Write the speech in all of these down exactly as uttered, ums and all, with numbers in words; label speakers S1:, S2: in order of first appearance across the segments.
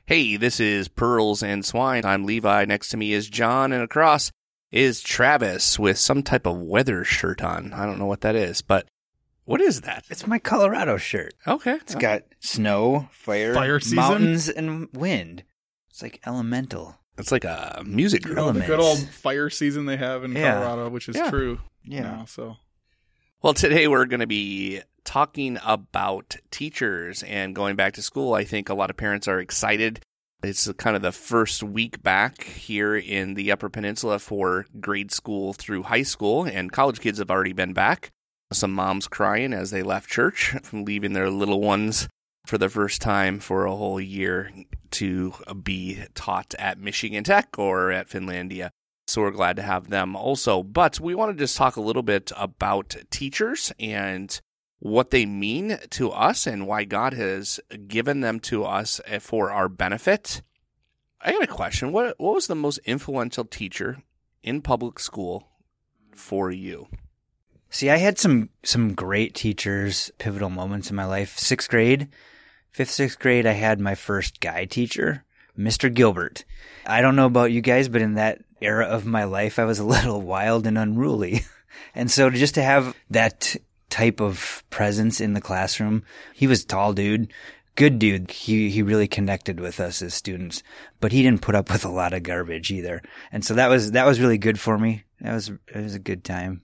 S1: Hey, this is Pearls and Swine. I'm Levi. Next to me is John, and across is Travis with some type of weather shirt on. I don't know what that is, but what is that?
S2: It's my Colorado shirt.
S1: Okay.
S2: It's got snow, fire,
S3: Fire season?
S2: mountains, and wind. It's like elemental.
S1: It's like a music group.
S3: You know, the
S2: Elements.
S3: good old fire season they have in
S2: Yeah.
S3: Colorado, which is
S1: Yeah.
S3: true.
S2: Yeah.
S3: Now, so
S1: Well, today we're going to be talking about teachers and going back to school. I think a lot of parents are excited. It's kind of the first week back here in the Upper Peninsula for grade school through high school, and college kids have already been back. Some moms crying as they left church from leaving their little ones for the first time for a whole year to be taught at Michigan Tech or at Finlandia. So we're glad to have them also. But we want to just talk a little bit about teachers and what they mean to us and why God has given them to us for our benefit. I got a question. What what was the most influential teacher in public school for you?
S2: See, I had some some great teachers, pivotal moments in my life. Sixth grade, fifth, sixth grade, I had my first guy teacher, Mister Gilbert. I don't know about you guys, but in that era of my life, I was a little wild and unruly. And so to just to have that type of presence in the classroom, he was a tall dude, good dude. He he really connected with us as students, but he didn't put up with a lot of garbage either. And so that was that was really good for me. That was it was a good time.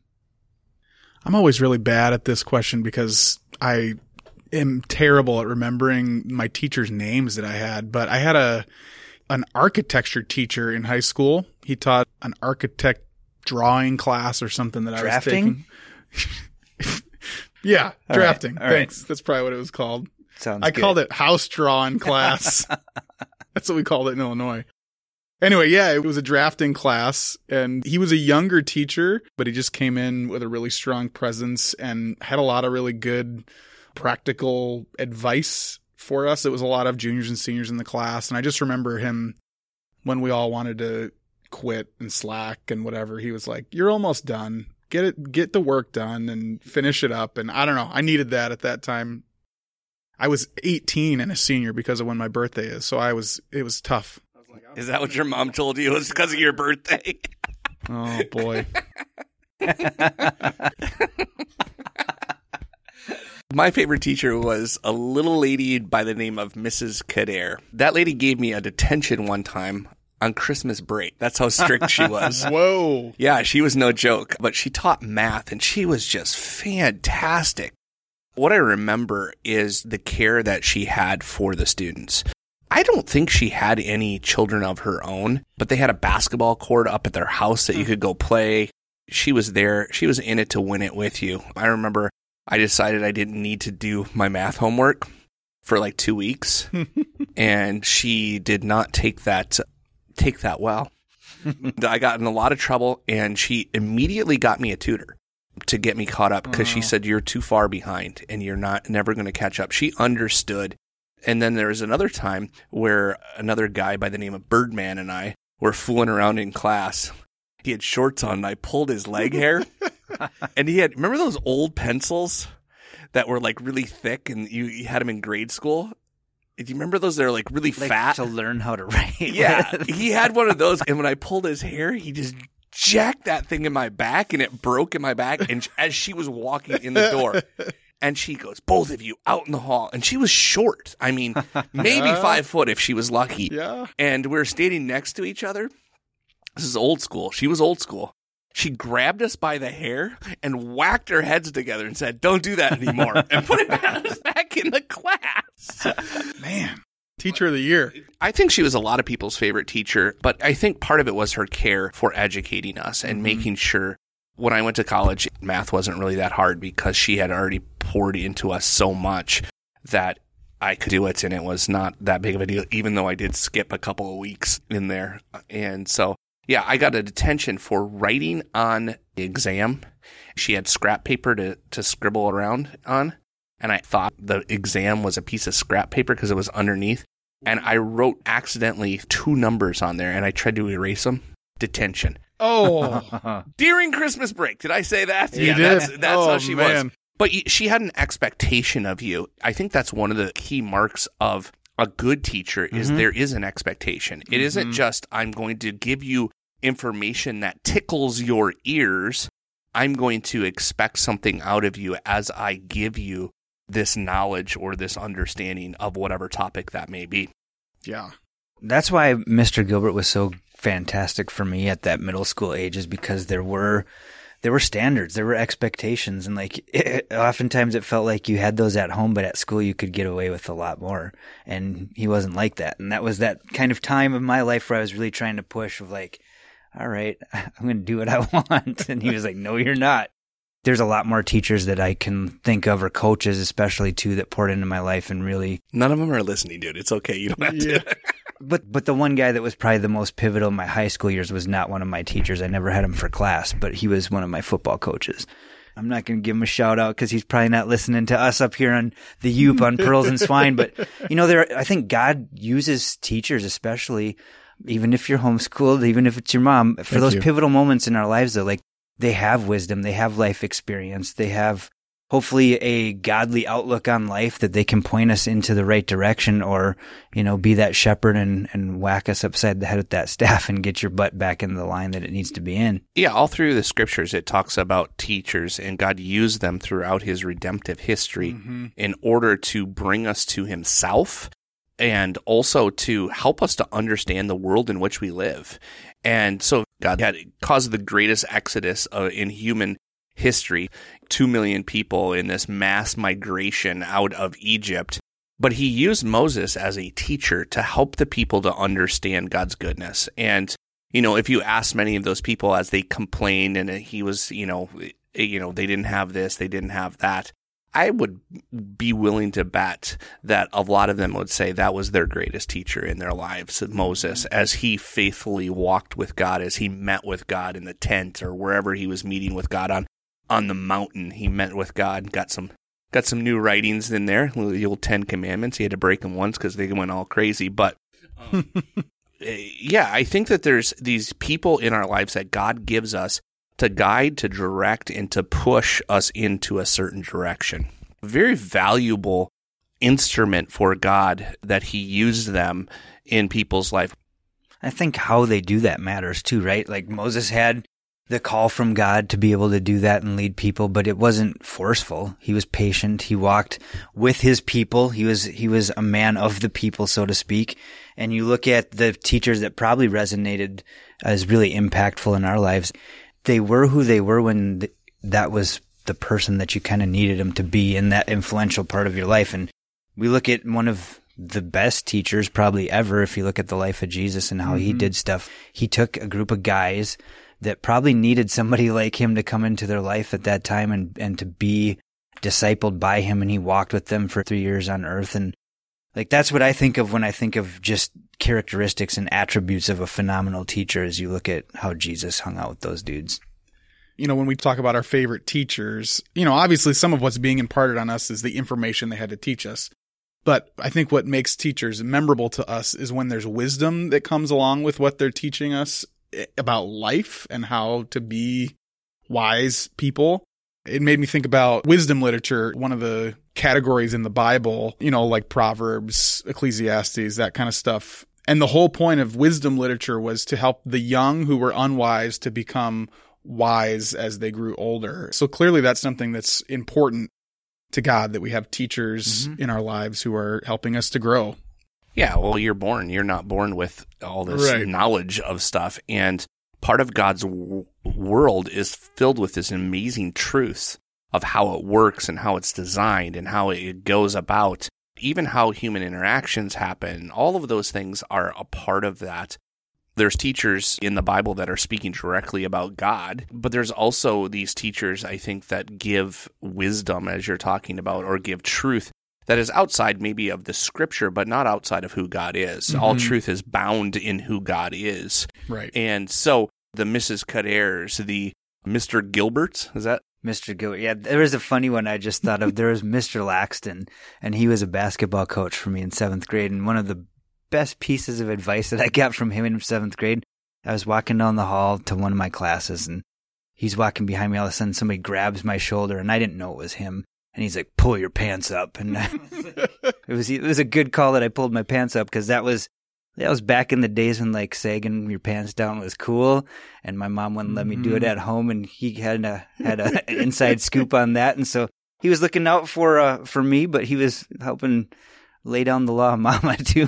S3: I'm always really bad at this question because I am terrible at remembering my teachers' names that I had. But I had a an architecture teacher in high school. He taught an architect drawing class or something that
S2: Drafting?
S3: I was taking. Yeah,
S2: All
S3: drafting.
S2: right, all right.
S3: Thanks. That's probably what it was called.
S2: Sounds
S3: I
S2: good.
S3: called it house drawing class. That's what we called it in Illinois. Anyway, yeah, it was a drafting class, and he was a younger teacher, but he just came in with a really strong presence and had a lot of really good practical advice for us. It was a lot of juniors and seniors in the class, and I just remember him when we all wanted to quit and slack and whatever. He was like, "You're almost done. Get it, get the work done and finish it up." And I don't know, I needed that at that time. I was eighteen and a senior because of when my birthday is, so I was. It was tough.
S1: Is that what your mom told you? It was because of your birthday?
S3: Oh boy.
S1: My favorite teacher was a little lady by the name of Missus Kader. That lady gave me a detention one time on Christmas break. That's how strict she was.
S3: Whoa.
S1: Yeah, she was no joke, but she taught math and she was just fantastic. What I remember is the care that she had for the students. I don't think she had any children of her own, but they had a basketball court up at their house that you could go play. She was there. She was in it to win it with you. I remember I decided I didn't need to do my math homework for like two weeks, and she did not take that take that well. I got in a lot of trouble, and she immediately got me a tutor to get me caught up because she said, "You're too far behind, and you're not never going to catch up." She understood. And then there was another time where another guy by the name of Birdman and I were fooling around in class. He had shorts on, and I pulled his leg hair. And he had, remember those old pencils that were like really thick and you, you had them in grade school? Do you remember those? They're like really
S2: like
S1: fat.
S2: to learn how to write.
S1: Yeah,
S2: with.
S1: he had one of those. And when I pulled his hair, he just jacked that thing in my back and it broke in my back. And as she was walking in the door, and she goes, "Both of you out in the hall." And she was short. I mean, maybe
S3: Yeah.
S1: five foot if she was lucky.
S3: Yeah.
S1: And we were standing next to each other. This is old school. She was old school. She grabbed us by the hair and whacked our heads together and said, "Don't do that anymore." And put it back, back in the class.
S3: Man. Teacher of the year.
S1: I think she was a lot of people's favorite teacher, but I think part of it was her care for educating us and
S3: Mm-hmm.
S1: making sure. When I went to college, math wasn't really that hard because she had already poured into us so much that I could do it, and it was not that big of a deal, even though I did skip a couple of weeks in there. And so, yeah, I got a detention for writing on the exam. She had scrap paper to, to scribble around on, and I thought the exam was a piece of scrap paper because it was underneath. And I wrote accidentally two numbers on there, and I tried to erase them. Detention.
S3: Oh.
S1: During Christmas break. Did I say that?
S3: You
S1: yeah,
S3: did?
S1: That's, that's
S3: Oh,
S1: how she
S3: man.
S1: was. But y- she had an expectation of you. I think that's one of the key marks of a good teacher is
S2: Mhm.
S1: there is an expectation. It isn't
S3: Mhm.
S1: just, I'm going to give you information that tickles your ears. I'm going to expect something out of you as I give you this knowledge or this understanding of whatever topic that may be.
S3: Yeah.
S2: That's why Mister Gilbert was so fantastic for me at that middle school age, is because there were there were standards, there were expectations, and like it, oftentimes it felt like you had those at home, but at school you could get away with a lot more. And he wasn't like that. And that was that kind of time of my life where I was really trying to push of like, all right, I'm going to do what I want. And he was like, no, you're not. There's a lot more teachers that I can think of, or coaches especially too, that poured into my life and really.
S1: None of them are listening, dude. It's okay. You don't have
S3: Yeah.
S1: to.
S2: But but the one guy that was probably the most pivotal in my high school years was not one of my teachers. I never had him for class, but he was one of my football coaches. I'm not going to give him a shout out because he's probably not listening to us up here on the Youp on Pearls and Swine. But you know, there I think God uses teachers, especially even if you're homeschooled, even if it's your mom, for
S3: Thank
S2: those
S3: you.
S2: pivotal moments in our lives. Though, like they have wisdom, they have life experience, they have hopefully a godly outlook on life that they can point us into the right direction, or, you know, be that shepherd and, and whack us upside the head with that staff and get your butt back in the line that it needs to be in.
S1: Yeah, all through the scriptures, it talks about teachers, and God used them throughout his redemptive history
S3: Mm-hmm.
S1: in order to bring us to himself and also to help us to understand the world in which we live. And so God had caused the greatest exodus uh, in human history, two million people in this mass migration out of Egypt. But he used Moses as a teacher to help the people to understand God's goodness. And, you know, if you ask many of those people as they complained and he was, you know, you know, they didn't have this, they didn't have that, I would be willing to bet that a lot of them would say that was their greatest teacher in their lives, Moses, as he faithfully walked with God, as he met with God in the tent or wherever he was meeting with God on, on the mountain. He met with God, got some got some new writings in there, the old Ten Commandments. He had to break them once because they went all crazy. But um, yeah, I think that there's these people in our lives that God gives us to guide, to direct, and to push us into a certain direction. Very valuable instrument for God that he used them in people's life.
S2: I think how they do that matters too, right? Like Moses had the call from God to be able to do that and lead people, but it wasn't forceful. He was patient. He walked with his people. He was, he was a man of the people, so to speak. And you look at the teachers that probably resonated as really impactful in our lives. They were who they were when th- that was the person that you kind of needed them to be in that influential part of your life. And we look at one of the best teachers probably ever. If you look at the life of Jesus and how mm-hmm. he did stuff, he took a group of guys that probably needed somebody like him to come into their life at that time and, and to be discipled by him. And he walked with them for three years on earth. And like, that's what I think of when I think of just characteristics and attributes of a phenomenal teacher, as you look at how Jesus hung out with those dudes.
S3: You know, when we talk about our favorite teachers, you know, obviously some of what's being imparted on us is the information they had to teach us. But I think what makes teachers memorable to us is when there's wisdom that comes along with what they're teaching us about life and how to be wise people. It made me think about wisdom literature, one of the categories in the Bible, you know, like Proverbs, Ecclesiastes, that kind of stuff. And the whole point of wisdom literature was to help the young who were unwise to become wise as they grew older. So clearly that's something that's important to God, that we have teachers mm-hmm. in our lives who are helping us to grow.
S1: Yeah, well, you're born. You're not born with all this
S3: Right.
S1: knowledge of stuff. And part of God's w- world is filled with this amazing truths of how it works and how it's designed and how it goes about, even how human interactions happen. All of those things are a part of that. There's teachers in the Bible that are speaking directly about God, but there's also these teachers, I think, that give wisdom, as you're talking about, or give truth that is outside maybe of the scripture, but not outside of who God is. Mm-hmm. All truth is bound in who God is.
S3: Right.
S1: And so the Missus Kadairs, the Mister Gilberts, is that?
S2: Mister Gilbert. Yeah, there was a funny one I just thought of. There was Mister Laxton, and he was a basketball coach for me in seventh grade. And one of the best pieces of advice that I got from him in seventh grade, I was walking down the hall to one of my classes, and he's walking behind me. All of a sudden, somebody grabs my shoulder, and I didn't know it was him. And he's like, pull your pants up. And it was it was a good call that I pulled my pants up, because that was that was back in the days when like sagging your pants down was cool, and my mom wouldn't let me do it at home, and he had a had a, an inside scoop on that, and so he was looking out for uh, for me, but he was helping lay down the law of mama too.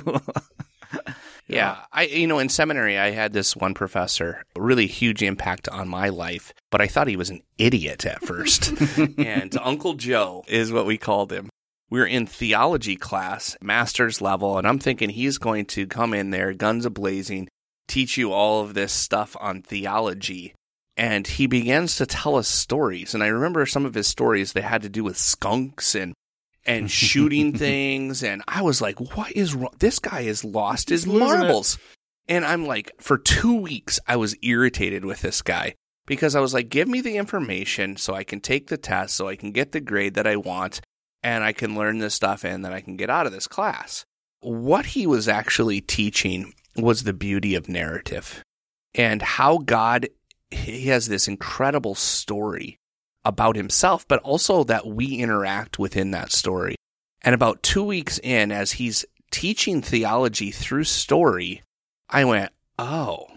S1: Yeah, I you know in seminary I had this one professor, really huge impact on my life, but I thought he was an idiot at first. And Uncle Joe is what we called him. We were in theology class, master's level, and I'm thinking he's going to come in there, guns a-blazing, teach you all of this stuff on theology. And he begins to tell us stories, and I remember some of his stories, they had to do with skunks and and shooting things, and I was like, what is wrong? This guy has lost his marbles. And I'm like, for two weeks, I was irritated with this guy, because I was like, give me the information so I can take the test, so I can get the grade that I want, and I can learn this stuff, and then I can get out of this class. What he was actually teaching was the beauty of narrative, and how God, he has this incredible story about himself, but also that we interact within that story. And about two weeks in, as he's teaching theology through story, I went, oh,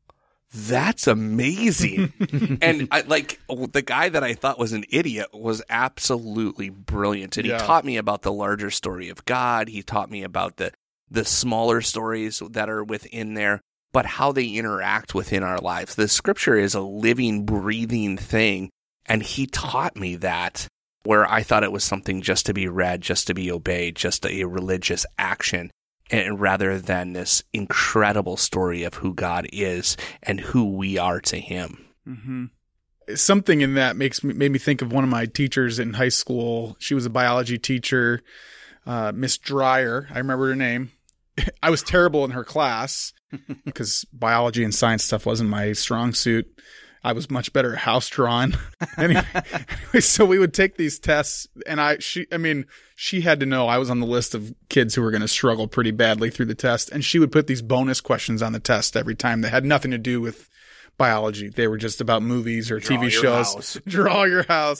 S1: that's amazing. And I, like the guy that I thought was an idiot was absolutely brilliant. And
S3: Yeah.
S1: he taught me about the larger story of God. He taught me about the, the smaller stories that are within there, but how they interact within our lives. The scripture is a living, breathing thing. And he taught me that, where I thought it was something just to be read, just to be obeyed, just a religious action, and rather than this incredible story of who God is and who we are to him.
S3: Mm-hmm. Something in that makes me, made me think of one of my teachers in high school. She was a biology teacher, uh, Miss Dreyer. I remember her name. I was terrible in her class because biology and science stuff wasn't my strong suit. I was much better at house drawing. anyway, anyway, so we would take these tests, and I, she, I mean, she had to know I was on the list of kids who were going to struggle pretty badly through the test, and she would put these bonus questions on the test every time that had nothing to do with biology. They were just about movies or
S1: Draw
S3: T V
S1: your
S3: shows.
S1: house.
S3: Draw your house.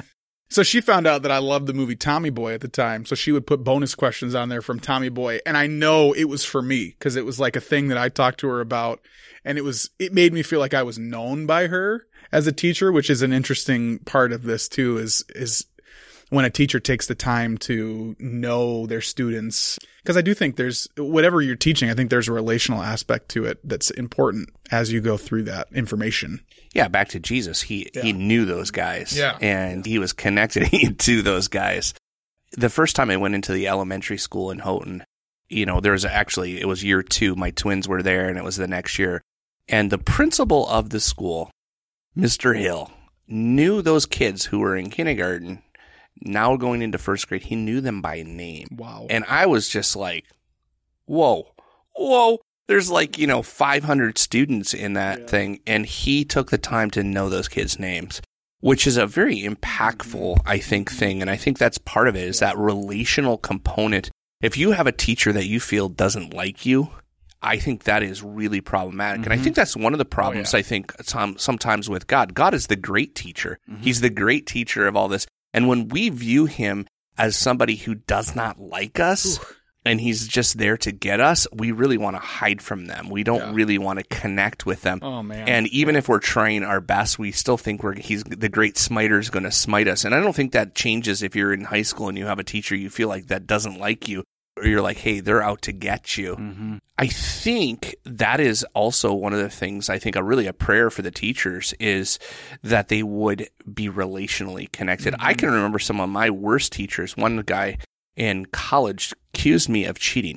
S3: So she found out that I loved the movie Tommy Boy at the time. So she would put bonus questions on there from Tommy Boy. And I know it was for me, because it was like a thing that I talked to her about. And it was, it made me feel like I was known by her as a teacher, which is an interesting part of this too, is, is when a teacher takes the time to know their students. Because I do think there's, whatever you're teaching, I think there's a relational aspect to it that's important as you go through that information.
S1: Yeah, back to Jesus. He
S3: Yeah.
S1: he knew those guys,
S3: Yeah.
S1: and he was connected to those guys. The first time I went into the elementary school in Houghton, you know, there was actually, it was year two. My twins were there, and it was the next year. And the principal of the school, Mister Hill, knew those kids who were in kindergarten, now going into first grade. He knew them by name.
S3: Wow.
S1: And I was just like, whoa, whoa. There's like, you know, five hundred students in that
S3: Yeah.
S1: thing. And he took the time to know those kids' names, which is a very impactful, I think, thing. And I think that's part of it, is that relational component. If you have a teacher that you feel doesn't like you, I think that is really problematic.
S2: Mm-hmm.
S1: And I think that's one of the problems,
S3: Oh, yeah.
S1: I think, some, sometimes with God. God is the great teacher.
S2: Mm-hmm.
S1: He's the great teacher of all this. And when we view him as somebody who does not like us,
S3: Ooh.
S1: and he's just there to get us, we really want to hide from them. We don't
S3: Yeah.
S1: really want to connect with them.
S3: Oh, man.
S1: And even if we're trying our best, we still think we're he's the great smiter is going to smite us. And I don't think that changes if you're in high school and you have a teacher you feel like that doesn't like you, or you're like, hey, they're out to get you.
S2: Mm-hmm.
S1: I think that is also one of the things, I think a really a prayer for the teachers is that they would be relationally connected.
S3: Mm-hmm.
S1: I can remember some of my worst teachers. One guy in college accused me of cheating.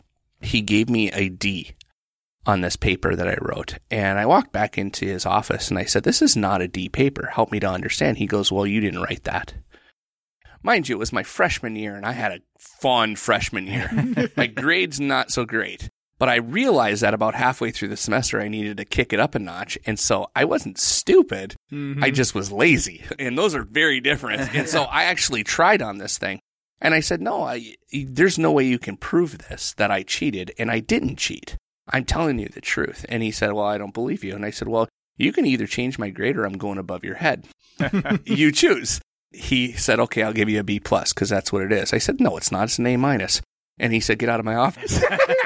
S1: He gave me a D on this paper that I wrote. And I walked back into his office and I said, this is not a D paper. Help me to understand. He goes, well, you didn't write that. Mind you, it was my freshman year and I had a fun freshman year. My grades not so great. But I realized that about halfway through the semester, I needed to kick it up a notch. And so I wasn't stupid.
S3: Mhm.
S1: I just was lazy. And those are very different. And so I actually tried on this thing. And I said, no, I, there's no way you can prove this, that I cheated. And I didn't cheat. I'm telling you the truth. And he said, well, I don't believe you. And I said, well, you can either change my grade or I'm going above your head. You choose. he said, okay, I'll give you a B plus because that's what it is. I said, no, it's not. It's an A minus. And he said, get out of my office.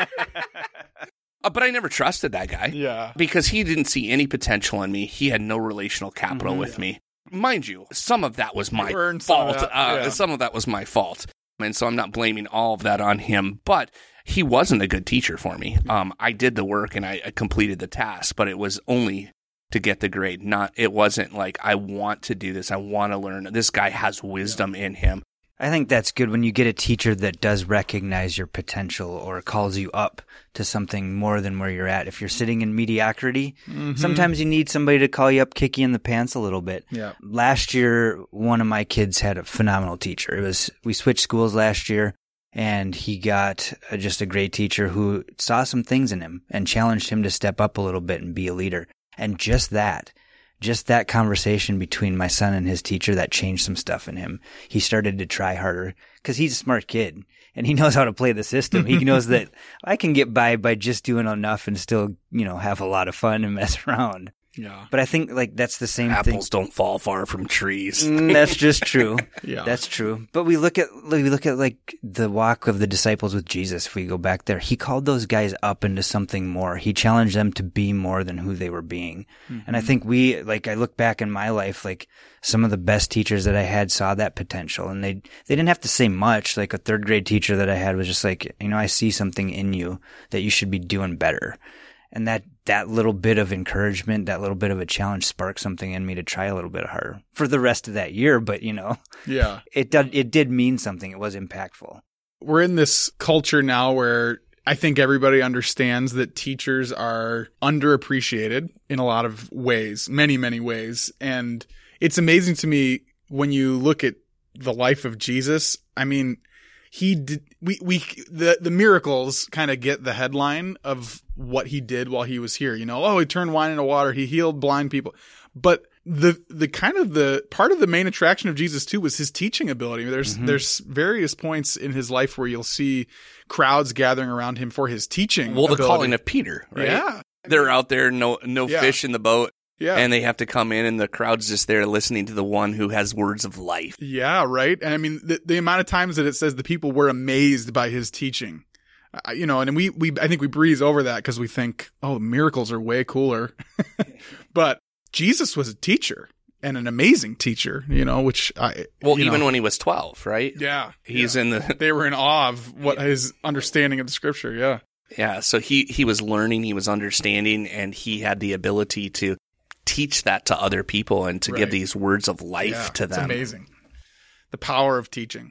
S1: uh, but I never trusted that guy.
S3: Yeah.
S1: Because he didn't see any potential in me. He had no relational capital
S3: Mm-hmm.
S1: with me. Mind you, some of that was my
S3: You earned some of
S1: fault.
S3: that,
S1: Uh,
S3: yeah.
S1: some of that was my fault. And so I'm not blaming all of that on him. But he wasn't a good teacher for me. Um, I did the work and I, I completed the task, but it was only to get the grade. Not, it wasn't like, I want to do this. I want to learn. This guy has wisdom in him.
S2: I think that's good when you get a teacher that does recognize your potential or calls you up to something more than where you're at. If you're sitting in mediocrity,
S3: Mm-hmm.
S2: sometimes you need somebody to call you up, kick you in the pants a little bit.
S3: Yeah.
S2: Last year, one of my kids had a phenomenal teacher. It was, we switched schools last year, and he got uh, just a great teacher who saw some things in him and challenged him to step up a little bit and be a leader. And just that, just that conversation between my son and his teacher, that changed some stuff in him. He started to try harder because he's a smart kid and he knows how to play the system. He knows that I can get by by just doing enough and still, you know, have a lot of fun and mess around.
S3: Yeah.
S2: But I think like that's the same thing.
S1: Apples don't fall far from trees.
S2: Mm, that's just true.
S3: Yeah.
S2: That's true. But we look at we look at like the walk of the disciples with Jesus. If we go back there, he called those guys up into something more. He challenged them to be more than who they were being. Mm-hmm. And I think we like I look back in my life, like some of the best teachers that I had saw that potential, and they they didn't have to say much. Like a third grade teacher that I had was just like, you know, I see something in you that you should be doing better. And that, that little bit of encouragement, that little bit of a challenge sparked something in me to try a little bit harder for the rest of that year. But, you know,
S3: Yeah.
S2: it did, it did mean something. It was impactful.
S3: We're in this culture now where I think everybody understands that teachers are underappreciated in a lot of ways, many, many ways. And it's amazing to me when you look at the life of Jesus. I mean, he did, we, we, the, the miracles kind of get the headline of what he did while he was here. You know, oh, he turned wine into water. He healed blind people. But the, the kind of the part of the main attraction of Jesus too was his teaching ability. There's,
S2: Mm-hmm.
S3: there's various points in his life where you'll see crowds gathering around him for his teaching.
S1: Well, the
S3: ability.
S1: calling of Peter, right?
S3: Yeah.
S1: They're out there, no no
S3: Yeah.
S1: fish in the boat,
S3: Yeah.
S1: and they have to come in, and the crowd's just there listening to the one who has words of life.
S3: Yeah, right. And I mean, the, the amount of times that it says the people were amazed by his teaching, uh, you know, and we, we, I think we breeze over that because we think, oh, miracles are way cooler. But Jesus was a teacher and an amazing teacher, you know, which I,
S1: Well,
S3: you
S1: even
S3: know,
S1: when he was twelve, right?
S3: yeah,
S1: He's
S3: yeah.
S1: in the
S3: they were in awe of what his understanding of the scripture. Yeah.
S1: yeah. So he he was learning, he was understanding, and he had the ability to teach that to other people and to
S3: Right.
S1: give these words of life
S3: Yeah,
S1: to
S3: it's
S1: them.
S3: amazing. The power of teaching.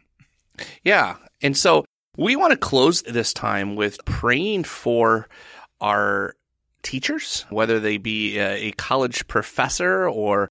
S1: Yeah. And so we want to close this time with praying for our teachers, whether they be a, a college professor or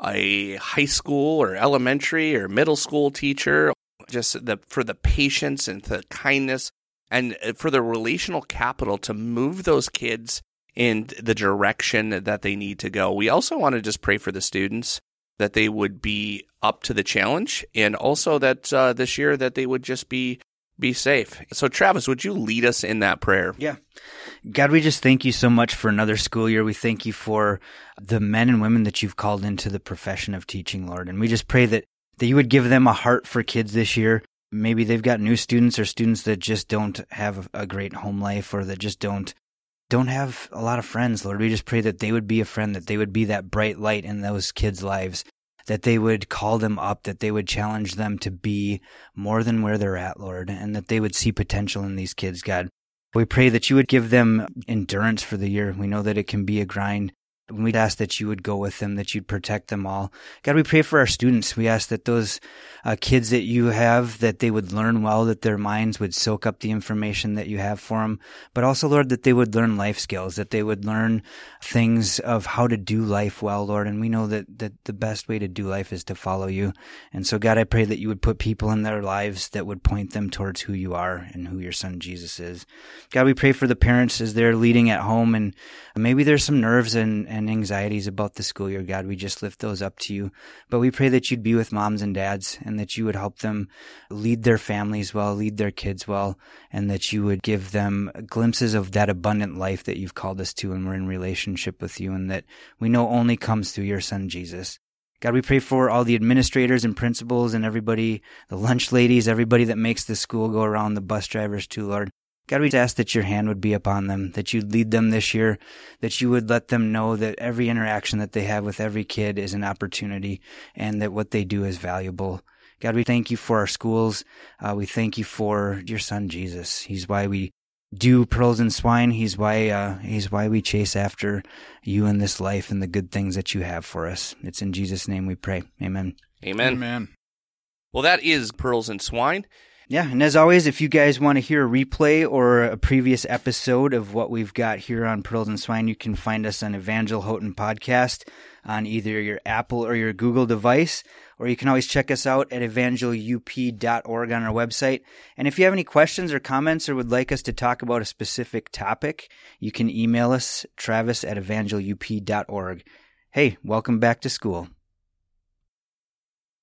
S1: a high school or elementary or middle school teacher, just the, for the patience and the kindness and for the relational capital to move those kids in the direction that they need to go. We also want to just pray for the students that they would be up to the challenge, and also that uh, this year that they would just be be safe. So Travis, would you lead us in that prayer?
S2: Yeah. God, we just thank you so much for another school year. We thank you for the men and women that you've called into the profession of teaching, Lord. And we just pray that, that you would give them a heart for kids this year. Maybe they've got new students or students that just don't have a great home life or that just don't don't have a lot of friends, Lord. We just pray that they would be a friend, that they would be that bright light in those kids' lives, that they would call them up, that they would challenge them to be more than where they're at, Lord, and that they would see potential in these kids, God. We pray that you would give them endurance for the year. We know that it can be a grind. We'd ask that you would go with them, that you'd protect them all. God, we pray for our students. We ask that those uh, kids that you have, that they would learn well, that their minds would soak up the information that you have for them, but also, Lord, that they would learn life skills, that they would learn things of how to do life well, Lord. And we know that, that the best way to do life is to follow you. And so, God, I pray that you would put people in their lives that would point them towards who you are and who your son Jesus is. God, we pray for the parents as they're leading at home, and maybe there's some nerves and, and and anxieties about the school year, God. We just lift those up to you. But we pray that you'd be with moms and dads and that you would help them lead their families well, lead their kids well, and that you would give them glimpses of that abundant life that you've called us to when we're in relationship with you and that we know only comes through your son, Jesus. God, we pray for all the administrators and principals and everybody, the lunch ladies, everybody that makes the school go around, the bus drivers too, Lord. God, we ask that your hand would be upon them, that you'd lead them this year, that you would let them know that every interaction that they have with every kid is an opportunity and that what they do is valuable. God, we thank you for our schools. Uh, we thank you for your son, Jesus. He's why we do Pearls and Swine. He's why, uh, he's why we chase after you in this life and the good things that you have for us. It's in Jesus' name we pray. Amen.
S1: Amen.
S3: Amen.
S1: Well, that is Pearls and Swine.
S2: Yeah, and as always, if you guys want to hear a replay or a previous episode of what we've got here on Pearls and Swine, you can find us on Evangel Houghton Podcast on either your Apple or your Google device, or you can always check us out at evangel u p dot org on our website. And if you have any questions or comments or would like us to talk about a specific topic, you can email us, Travis at evangel u p dot org. Hey, welcome back to school.